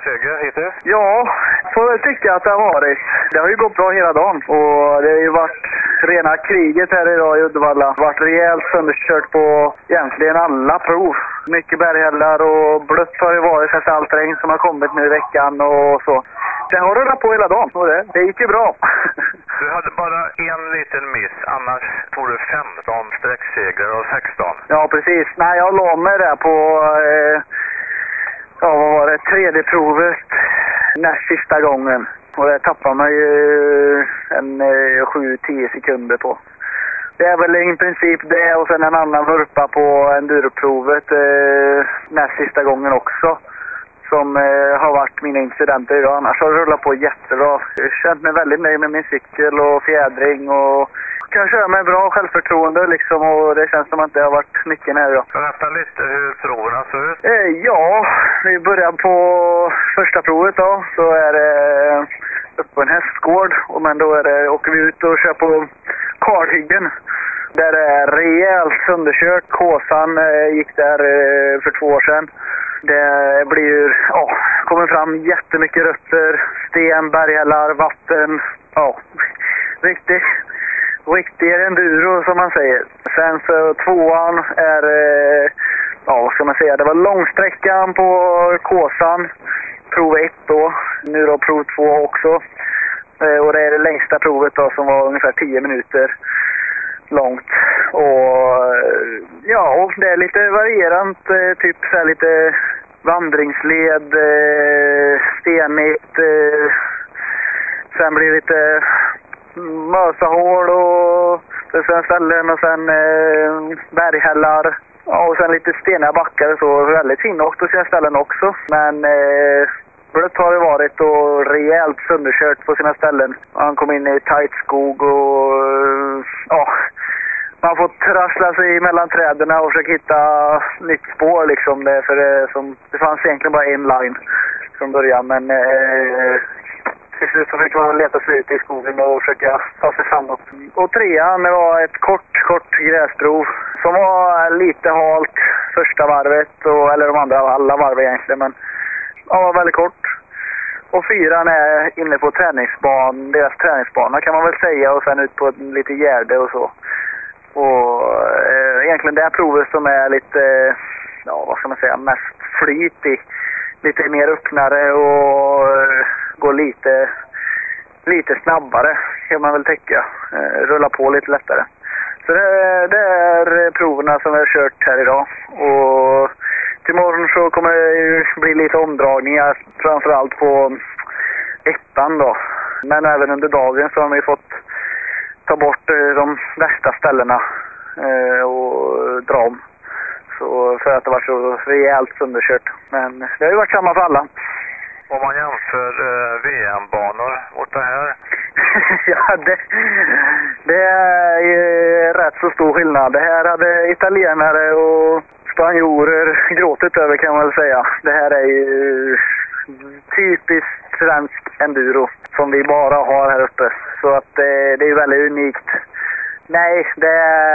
seger hittills? Ja, får jag tycka att det har varit. Det har ju gått bra hela dagen och det har ju varit rena kriget här idag i Uddevalla. Det har varit rejält sönderkört på egentligen alla prov. Mycket berghällar och blött har det varit efter allt regn som har kommit nu i veckan och så. Det har rullat på hela dagen och det gick ju bra. Du hade bara en liten miss, annars tog du 15 sträcksegrar av 16. Ja, precis. Nej, jag la mig där på, vad var det, tredje provet näst sista gången. Och det tappade man ju en 7-10 sekunder på. Det är väl i princip det och sen en annan vurpa på enduroprovet näst sista gången också. Som har varit mina incidenter idag. Annars har det rullat på jättebra. Jag har känt mig väldigt nöjd med min cykel och fjädring och kan köra med bra självförtroende liksom och det känns som att det har varit mycket nära idag. Berätta lite hur proverna ser ut. Ja, vi börjar på första provet då. Så är det upp på en hästgård men då åker vi ut och kör på kalhyggen. Där det är rejält sönderkört. Kåsan gick där för 2 år sedan. Det blir, kommer fram jättemycket rötter, sten, berghällar, vatten. Ja, riktig enduro som man säger. Sen så 2an är, vad ska man säga, det var långsträckan på Kåsan, prov 1 då, nu då prov 2 också. Och det är det längsta provet då som var ungefär 10 minuter långt. Och det är lite varierant, typ så här lite vandringsled, stenigt, sen blir det lite mösahål och sen ställen och sen berghällar och sen lite steniga backar och så. Väldigt fina och sina ställen också, men blött har det varit och rejält sönderkört på sina ställen. Man kom in i tight skog och man får trassla sig mellan träden och försöka hitta nytt spår liksom. Det fanns egentligen bara en line från början, men till slut så fick man leta sig ut i skogen och försöka ta sig framåt. Och 3an var ett kort gräsprov som var lite halt första varvet, eller de andra, alla varv egentligen, men var väldigt kort. Och 4an är inne på deras träningsbana kan man väl säga, och sen ut på lite gärde och så. Och egentligen det här provet som är lite, vad ska man säga, mest flyt i. Lite mer öppnare och går lite snabbare kan man väl täcka. Rulla på lite lättare. Så det är proverna som vi har kört här idag. Och till morgon så kommer det ju bli lite omdragningar, framförallt på 1an då. Men även under dagen så har vi fått ta bort de värsta ställena och dra om. Så för att det var så rejält sönderkört. Men det har ju varit samma för alla. Om man jämför VM-banor mot det här? Ja, det är ju rätt så stor skillnad. Det här hade italienare och spanjorer gråtit över kan man väl säga. Det här är ju typiskt svensk enduro som vi bara har här uppe. Så att det är ju väldigt unikt. Nej, det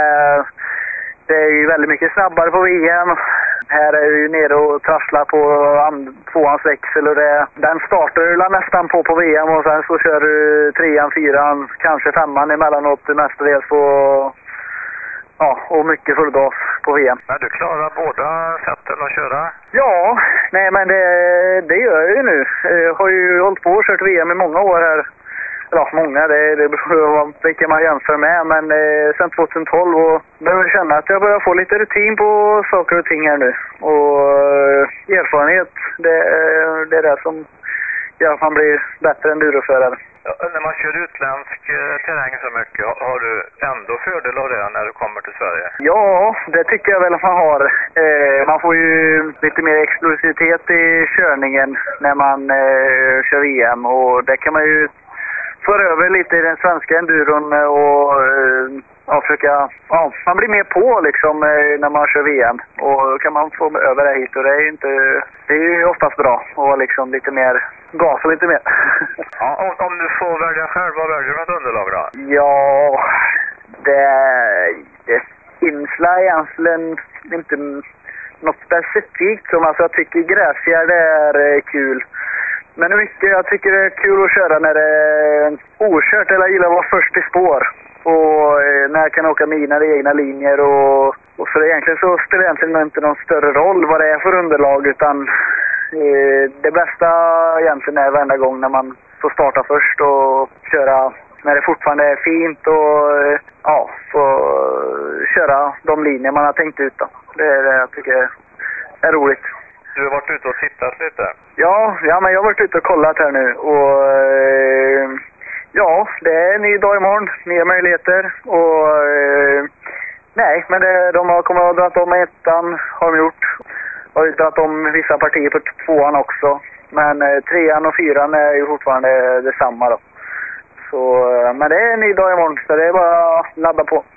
är ju väldigt mycket snabbare på VM. Här är ju nere och trasslar på 2ans växel och den startar du nästan på VM och sen så kör du 3an, 4an, kanske 5an emellanåt mestadels på, och mycket full gas på VM. Men du klarar båda sätten att köra? Ja, nej men det gör jag ju nu. Jag har ju hållit på och kört VM i många år här. Ja, många, det beror på vilka man jämför med, men sen 2012 och behöver känna att jag börjar få lite rutin på saker och ting här nu. Och erfarenhet, det är det som gör att man blir bättre enduroförare. Ja, när man kör utländsk terräng så mycket, har du ändå fördel av det när du kommer till Sverige? Ja, det tycker jag väl att man har. Man får ju lite mer explosivitet i körningen när man kör VM och det kan man ju för över lite i den svenska enduron och försöka, man blir mer på liksom när man kör VM och kan man få över det hit och det är ju oftast bra och liksom lite mer gas och lite mer. Ja, om du får välja själv, vad väljer du något underlag då? Ja, det finns egentligen inte något specifikt som jag tycker gräsfjärd är kul. Men mycket, jag tycker det är kul att köra när det är okört. Eller jag gillar att vara först i spår. Och när jag kan åka mina egna linjer. Och så egentligen så spelar det egentligen inte någon större roll vad det är för underlag. Utan det bästa egentligen är varenda gång när man får starta först och köra när det fortfarande är fint. Och ja, få köra de linjer man har tänkt ut då. Det är det jag tycker är roligt. Du har varit ute och tittat lite? Ja, men jag har varit ute och kollat här nu och ja, det är en ny dag imorgon, nya möjligheter och nej, men de har kommit att dra om ettan, har de gjort. Och dragit om vissa partier på tvåan också, men trean och fyran är ju fortfarande detsamma då. Så, men det är en ny dag imorgon, så det är bara att ladda på.